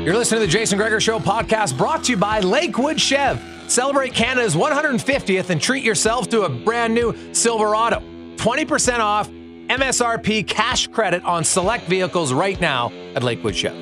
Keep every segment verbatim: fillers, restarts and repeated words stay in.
You're listening to the Jason Gregor Show podcast, brought to you by Lakewood Chev. Celebrate Canada's one hundred fiftieth and treat yourself to a brand new Silverado. twenty percent off M S R P cash credit on select vehicles right now at Lakewood Chev.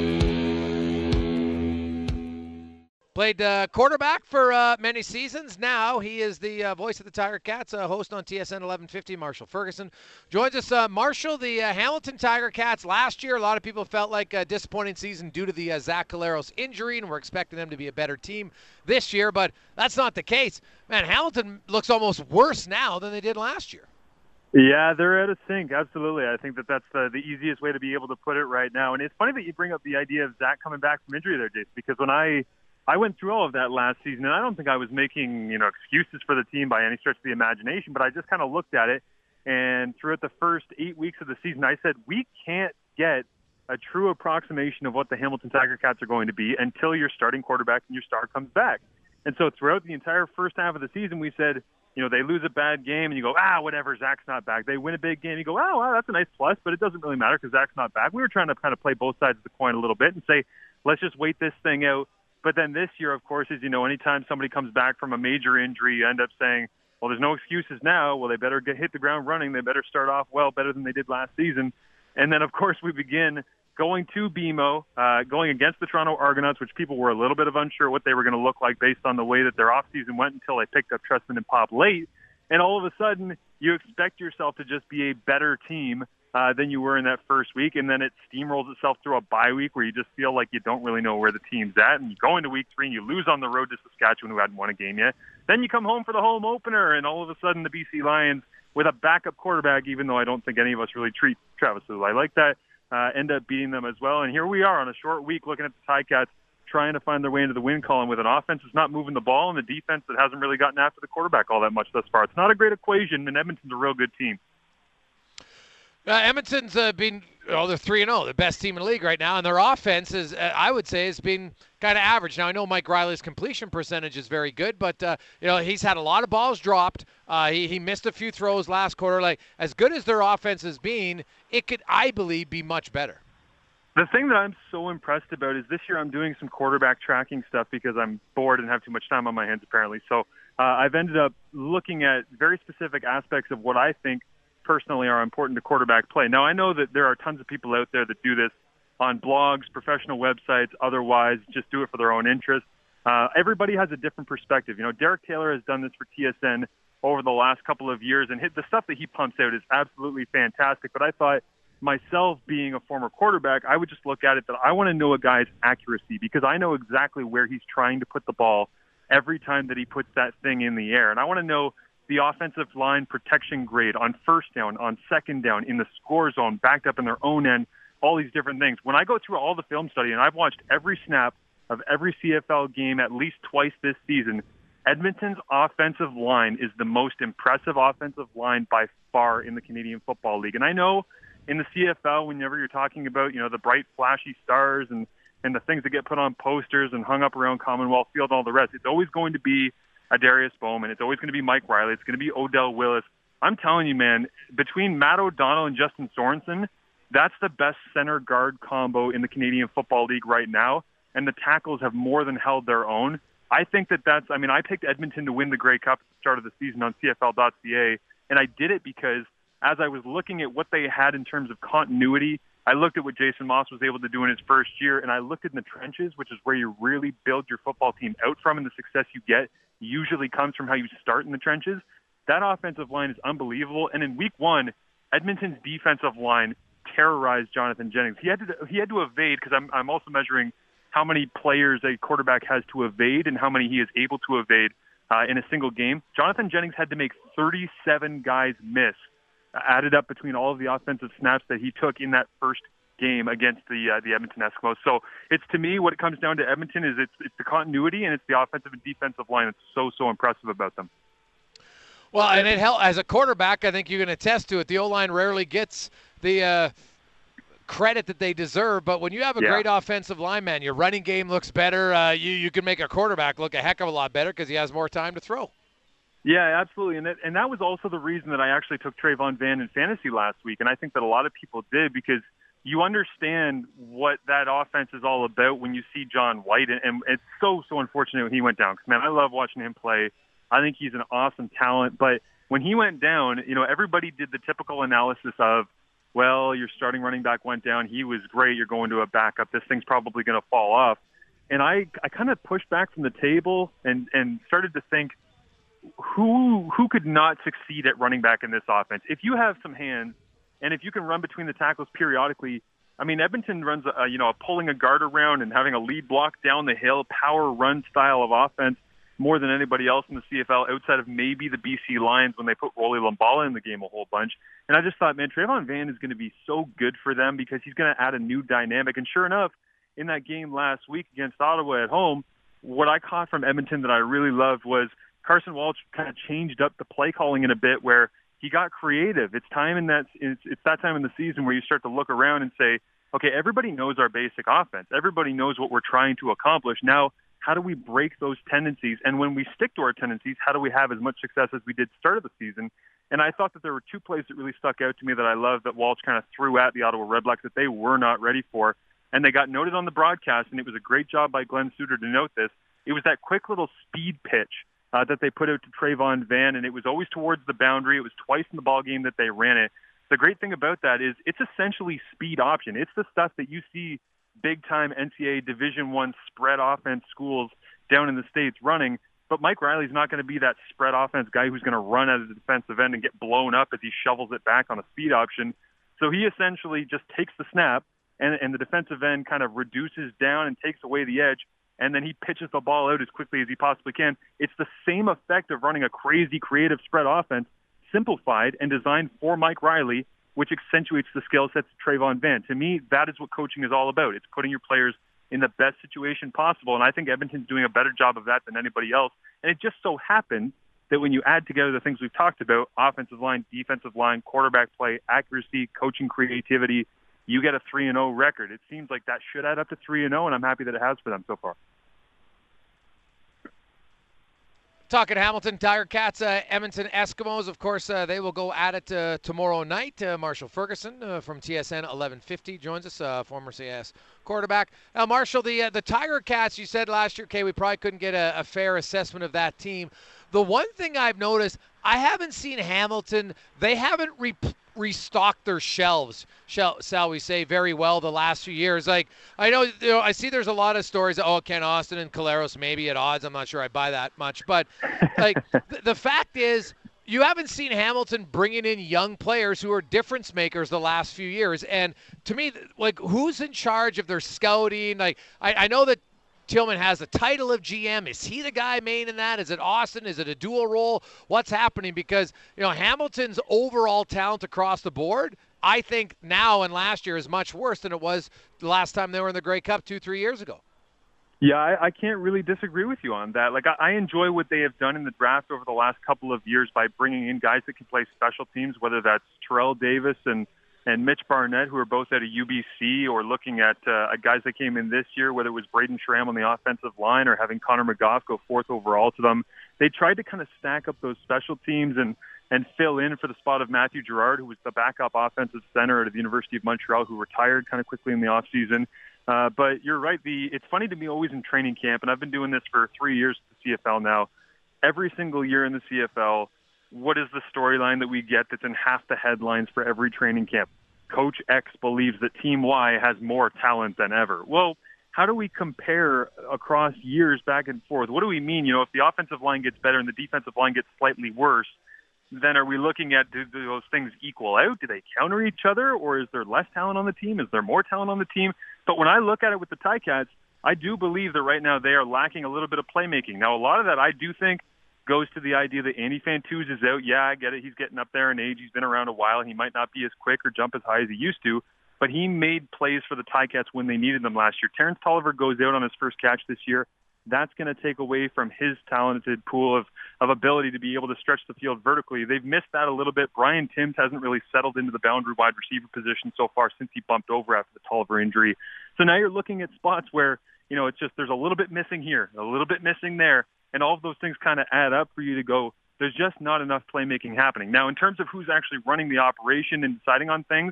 Played uh, quarterback for uh, many seasons. Now he is the uh, voice of the Tiger Cats, uh, host on T S N eleven fifty. Marshall Ferguson joins us. Uh, Marshall, the uh, Hamilton Tiger Cats last year, a lot of people felt like a disappointing season due to the uh, Zach Caleros injury, and we're expecting them to be a better team this year, but that's not the case. Man, Hamilton looks almost worse now than they did last year. Yeah, they're out of sync. Absolutely. I think that that's uh, the easiest way to be able to put it right now. And it's funny that you bring up the idea of Zach coming back from injury there, Jason, because when I I went through all of that last season, and I don't think I was making, you know, excuses for the team by any stretch of the imagination, but I just kind of looked at it, and throughout the first eight weeks of the season, I said, we can't get a true approximation of what the Hamilton Tiger Cats are going to be until your starting quarterback and your star comes back. And so throughout the entire first half of the season, we said, you know, they lose a bad game, and you go, ah, whatever, Zach's not back. They win a big game, you go, oh, wow, that's a nice plus, but it doesn't really matter because Zach's not back. We were trying to kind of play both sides of the coin a little bit and say, let's just wait this thing out. But then this year, of course, as you know, anytime somebody comes back from a major injury, you end up saying, well, there's no excuses now. Well, they better get hit the ground running. They better start off well, better than they did last season. And then, of course, we begin going to B M O, uh, going against the Toronto Argonauts, which people were a little bit of unsure what they were going to look like based on the way that their offseason went until they picked up Trestman and Pop late. And all of a sudden, you expect yourself to just be a better team Uh, than you were in that first week, and then it steamrolls itself through a bye week where you just feel like you don't really know where the team's at, and you go into week three and you lose on the road to Saskatchewan, who hadn't won a game yet. Then you come home for the home opener, and all of a sudden the B C Lions, with a backup quarterback, even though I don't think any of us really treat Travis Lulay like that, uh, end up beating them as well. And here we are on a short week looking at the Ticats trying to find their way into the win column with an offense that's not moving the ball and a defense that hasn't really gotten after the quarterback all that much thus far. It's not a great equation, and Edmonton's a real good team. Uh, Edmonton's uh, been, oh, they're three and oh, the best team in the league right now, and their offense is, uh, I would say, has been kind of average. Now, I know Mike Riley's completion percentage is very good, but, uh, you know, he's had a lot of balls dropped. Uh, he, he missed a few throws last quarter. Like, as good as their offense has been, it could, I believe, be much better. The thing that I'm so impressed about is this year I'm doing some quarterback tracking stuff because I'm bored and have too much time on my hands, apparently. So uh, I've ended up looking at very specific aspects of what I think personally are important to quarterback play. Now, I know that there are tons of people out there that do this on blogs, professional websites, otherwise just do it for their own interest. Uh, everybody has a different perspective. You know, Derek Taylor has done this for T S N over the last couple of years, and hit, the stuff that he pumps out is absolutely fantastic. But I thought, myself being a former quarterback, I would just look at it that I want to know a guy's accuracy because I know exactly where he's trying to put the ball every time that he puts that thing in the air. And I want to know the offensive line protection grade on first down, on second down, in the score zone, backed up in their own end, all these different things. When I go through all the film study, and I've watched every snap of every C F L game at least twice this season, Edmonton's offensive line is the most impressive offensive line by far in the Canadian Football League. And I know in the C F L, whenever you're talking about, you know, the bright, flashy stars and, and the things that get put on posters and hung up around Commonwealth Field and all the rest, it's always going to be a Darius Bowman. It's always going to be Mike Riley. It's going to be Odell Willis. I'm telling you, man, between Matt O'Donnell and Justin Sorensen, that's the best center guard combo in the Canadian Football League right now, and the tackles have more than held their own. I think that that's, I mean, I picked Edmonton to win the Grey Cup at the start of the season on C F L dot C A, and I did it because as I was looking at what they had in terms of continuity, I looked at what Jason Moss was able to do in his first year, and I looked in the trenches, which is where you really build your football team out from, and the success you get usually comes from how you start in the trenches. That offensive line is unbelievable, and in week one, Edmonton's defensive line terrorized Jonathan Jennings. He had to he had to evade, because I'm I'm also measuring how many players a quarterback has to evade and how many he is able to evade uh, in a single game. Jonathan Jennings had to make thirty-seven guys miss, added up between all of the offensive snaps that he took in that first game against the uh, the Edmonton Eskimos. So it's, to me, what it comes down to Edmonton is it's it's the continuity and it's the offensive and defensive line that's so, so impressive about them. Well, and it help, as a quarterback, I think you can attest to it. The O-line rarely gets the uh, credit that they deserve, but when you have a yeah. great offensive line, man, your running game looks better. Uh, you, you can make a quarterback look a heck of a lot better because he has more time to throw. Yeah, absolutely. And that, and that was also the reason that I actually took Trayvon Van in fantasy last week, and I think that a lot of people did because you understand what that offense is all about when you see John White. And, and it's so, so unfortunate when he went down. Because, man, I love watching him play. I think he's an awesome talent. But when he went down, you know, everybody did the typical analysis of, well, your starting running back went down. He was great. You're going to a backup. This thing's probably going to fall off. And I, I kind of pushed back from the table and, and started to think, who who could not succeed at running back in this offense? If you have some hands and if you can run between the tackles periodically, I mean, Edmonton runs, a, you know, a pulling a guard around and having a lead block down the hill, power run style of offense more than anybody else in the C F L outside of maybe the B C Lions when they put Rolly Lumbala in the game a whole bunch. And I just thought, man, Trayvon Van is going to be so good for them because he's going to add a new dynamic. And sure enough, in that game last week against Ottawa at home, what I caught from Edmonton that I really loved was Carson Walsh kind of changed up the play calling in a bit where he got creative. It's time in that it's, it's that time in the season where you start to look around and say, okay, everybody knows our basic offense. Everybody knows what we're trying to accomplish. Now, how do we break those tendencies? And when we stick to our tendencies, how do we have as much success as we did start of the season? And I thought that there were two plays that really stuck out to me that I loved that Walsh kind of threw at the Ottawa Redblacks that they were not ready for. And they got noted on the broadcast, and it was a great job by Glenn Suter to note this. It was that quick little speed pitch Uh, that they put out to Trayvon Van, and it was always towards the boundary. It was twice in the ball game that they ran it. The great thing about that is it's essentially speed option. It's the stuff that you see big-time N C A A Division One spread offense schools down in the States running, but Mike Riley's not going to be that spread offense guy who's going to run out of the defensive end and get blown up as he shovels it back on a speed option. So he essentially just takes the snap, and, and the defensive end kind of reduces down and takes away the edge, and then he pitches the ball out as quickly as he possibly can. It's the same effect of running a crazy, creative spread offense, simplified and designed for Mike Riley, which accentuates the skill sets of Trayvon Van. To me, that is what coaching is all about. It's putting your players in the best situation possible, and I think Edmonton's doing a better job of that than anybody else. And it just so happens that when you add together the things we've talked about, offensive line, defensive line, quarterback play, accuracy, coaching creativity, you get a three and oh record. It seems like that should add up to three and oh, and I'm happy that it has for them so far. Talking Hamilton Tiger Cats, uh, Edmonton Eskimos, of course, uh, they will go at it uh, tomorrow night. Uh, Marshall Ferguson uh, from T S N eleven fifty joins us, uh, former C S quarterback. Now, Marshall, the uh, the Tiger Cats, you said last year, okay, we probably couldn't get a, a fair assessment of that team. The one thing I've noticed, I haven't seen Hamilton, they haven't re- restocked their shelves, shall, shall we say, very well the last few years. Like, I know, you know, I see there's a lot of stories, oh, Ken Austin and Caleros maybe at odds. I'm not sure I buy that much. But, like, th- the fact is, you haven't seen Hamilton bringing in young players who are difference makers the last few years. And to me, like, who's in charge of their scouting? Like, I, I know that Tillman has the title of G M. Is he the guy main in that? Is it Austin? Is it a dual role? What's happening? Because, you know, Hamilton's overall talent across the board, I think now and last year is much worse than it was the last time they were in the Grey Cup two, three years ago. Yeah, I, I can't really disagree with you on that. Like, I, I enjoy what they have done in the draft over the last couple of years by bringing in guys that can play special teams, whether that's Terrell Davis and and Mitch Barnett, who are both at a U B C, or looking at uh, guys that came in this year, whether it was Braden Schramm on the offensive line or having Connor McGough go fourth overall to them. They tried to kind of stack up those special teams and, and fill in for the spot of Matthew Girard, who was the backup offensive center at the University of Montreal, who retired kind of quickly in the offseason. Uh, but you're right. The It's funny to me always in training camp, and I've been doing this for three years at the C F L now. Every single year in the C F L, what is the storyline that we get that's in half the headlines for every training camp? Coach X believes that Team Y has more talent than ever. Well, how do we compare across years back and forth? What do we mean? You know, if the offensive line gets better and the defensive line gets slightly worse, then are we looking at, do those things equal out? Do they counter each other, or is there less talent on the team? Is there more talent on the team? But when I look at it with the Ticats, I do believe that right now they are lacking a little bit of playmaking. Now, a lot of that I do think goes to the idea that Andy Fantuz is out. Yeah, I get it. He's getting up there in age. He's been around a while. He might not be as quick or jump as high as he used to, but he made plays for the Ticats when they needed them last year. Terrence Tolliver goes out on his first catch this year. That's going to take away from his talented pool of, of ability to be able to stretch the field vertically. They've missed that a little bit. Brian Timms hasn't really settled into the boundary wide receiver position so far since he bumped over after the Tolliver injury. So now you're looking at spots where, you know, it's just there's a little bit missing here, a little bit missing there, and all of those things kind of add up for you to go, there's just not enough playmaking happening. Now, in terms of who's actually running the operation and deciding on things,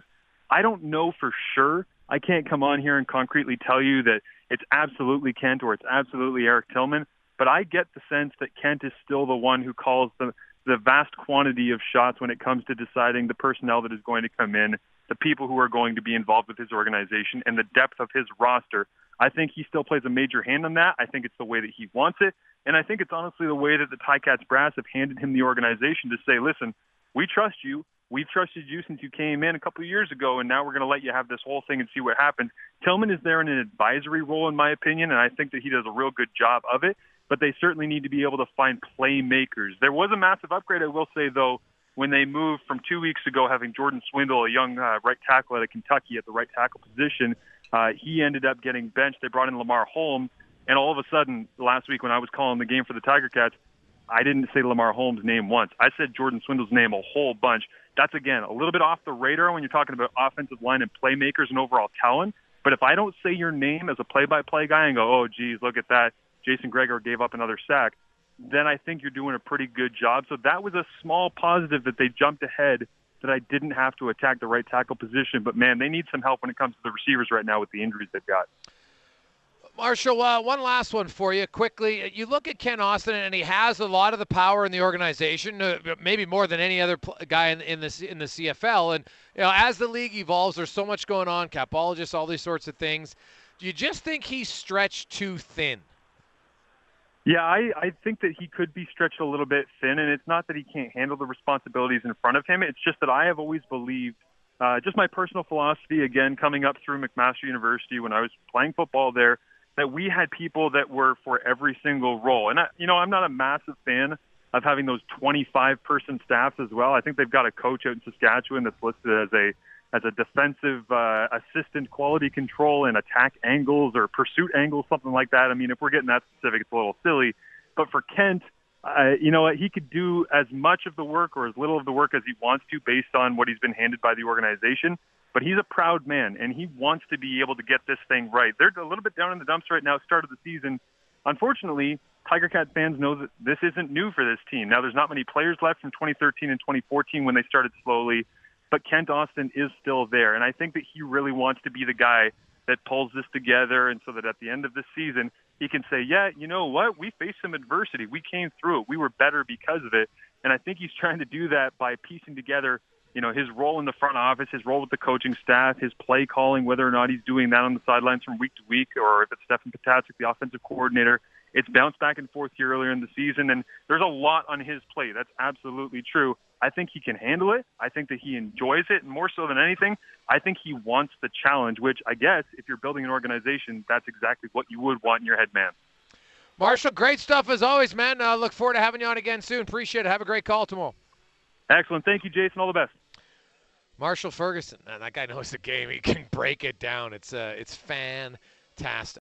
I don't know for sure. I can't come on here and concretely tell you that it's absolutely Kent or it's absolutely Eric Tillman, but I get the sense that Kent is still the one who calls the, the vast quantity of shots when it comes to deciding the personnel that is going to come in, the people who are going to be involved with his organization, and the depth of his roster. I think he still plays a major hand on that. I think it's the way that he wants it, and I think it's honestly the way that the Ticats brass have handed him the organization to say, listen, we trust you. We've trusted you since you came in a couple of years ago, and now we're going to let you have this whole thing and see what happens. Tillman is there in an advisory role, in my opinion, and I think that he does a real good job of it, but they certainly need to be able to find playmakers. There was a massive upgrade, I will say, though, when they moved from two weeks ago having Jordan Swindle, a young uh, right tackle out of Kentucky at the right tackle position. Uh, he ended up getting benched. They brought in Lamar Holmes, and all of a sudden, last week when I was calling the game for the Tiger Cats, I didn't say Lamar Holmes' name once. I said Jordan Swindle's name a whole bunch. That's, again, a little bit off the radar when you're talking about offensive line and playmakers and overall talent. But if I don't say your name as a play-by-play guy and go, oh, geez, look at that, Jason Gregor gave up another sack, then I think you're doing a pretty good job. So that was a small positive that they jumped ahead, that I didn't have to attack the right tackle position. But, man, they need some help when it comes to the receivers right now with the injuries they've got. Marshall, uh, one last one for you quickly. You look at Kent Austin, and he has a lot of the power in the organization, uh, maybe more than any other pl- guy in, in, the, in the C F L. And you know, as the league evolves, there's so much going on, capologists, all these sorts of things. Do you just think he's stretched too thin? Yeah, I, I think that he could be stretched a little bit thin, and it's not that he can't handle the responsibilities in front of him. It's just that I have always believed, uh, just my personal philosophy, again, coming up through McMaster University when I was playing football there, that we had people that were for every single role. And, I, you know, I'm not a massive fan of having those twenty-five person staffs as well. I think they've got a coach out in Saskatchewan that's listed as a as a defensive uh, assistant quality control and attack angles or pursuit angles, something like that. I mean, if we're getting that specific, it's a little silly. But for Kent, uh, you know what, he could do as much of the work or as little of the work as he wants to based on what he's been handed by the organization. But he's a proud man, and he wants to be able to get this thing right. They're a little bit down in the dumps right now, start of the season. Unfortunately, Tiger Cat fans know that this isn't new for this team. Now, there's not many players left from twenty thirteen and twenty fourteen when they started slowly, but Kent Austin is still there. And I think that he really wants to be the guy that pulls this together, and so that at the end of the season, he can say, yeah, you know what? We faced some adversity. We came through it. We were better because of it. And I think he's trying to do that by piecing together, you know, his role in the front office, his role with the coaching staff, his play calling, whether or not he's doing that on the sidelines from week to week, or if it's Stefan Patacic, the offensive coordinator. It's bounced back and forth here earlier in the season, and there's a lot on his plate. That's absolutely true. I think he can handle it. I think that he enjoys it, and more so than anything, I think he wants the challenge, which I guess if you're building an organization, that's exactly what you would want in your head man. Marshall, great stuff as always, man. Uh, look forward to having you on again soon. Appreciate it. Have a great call tomorrow. Excellent. Thank you, Jason. All the best. Marshall Ferguson, man, that guy knows the game. He can break it down. It's uh, it's fantastic.